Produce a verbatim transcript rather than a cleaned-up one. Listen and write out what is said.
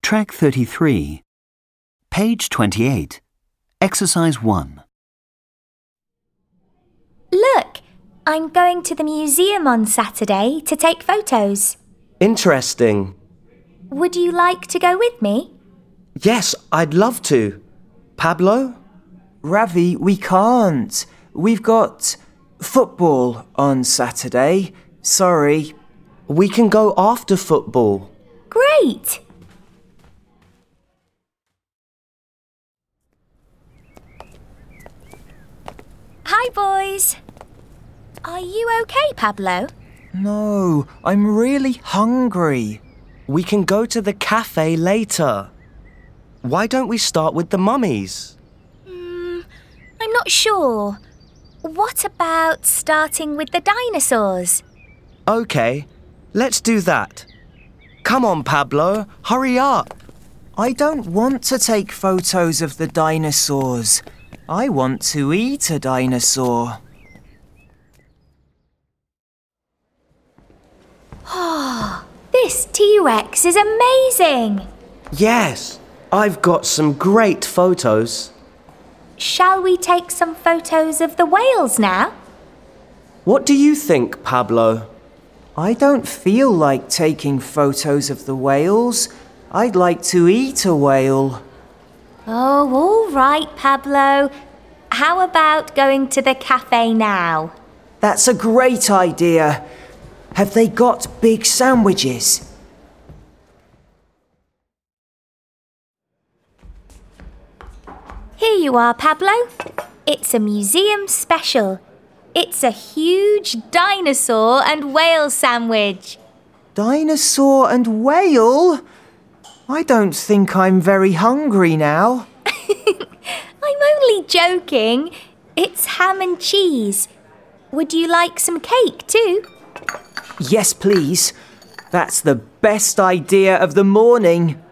Track thirty-three. Page twenty-eight. Exercise one. Look, I'm going to the museum on Saturday to take photos. Interesting. Would you like to go with me? Yes, I'd love to. Pablo? Ravi, we can't. We've got football on Saturday. Sorry. We can go after football. Great! Hi, boys. Are you okay, Pablo? No, I'm really hungry. We can go to the cafe later. Why don't we start with the mummies? Hmm, I'm not sure. What about starting with the dinosaurs? Okay, let's do that. Come on, Pablo, hurry up. I don't want to take photos of the dinosaurs. I want to eat a dinosaur. Oh, this T-Rex is amazing! Yes, I've got some great photos. Shall we take some photos of the whales now? What do you think, Pablo? I don't feel like taking photos of the whales. I'd like to eat a whale. Oh, all right, Pablo. How about going to the cafe now? That's a great idea. Have they got big sandwiches? Here you are, Pablo. It's a museum special. It's a huge dinosaur and whale sandwich. Dinosaur and whale? I don't think I'm very hungry now. I'm only joking. It's ham and cheese. Would you like some cake too? Yes, please. That's the best idea of the morning.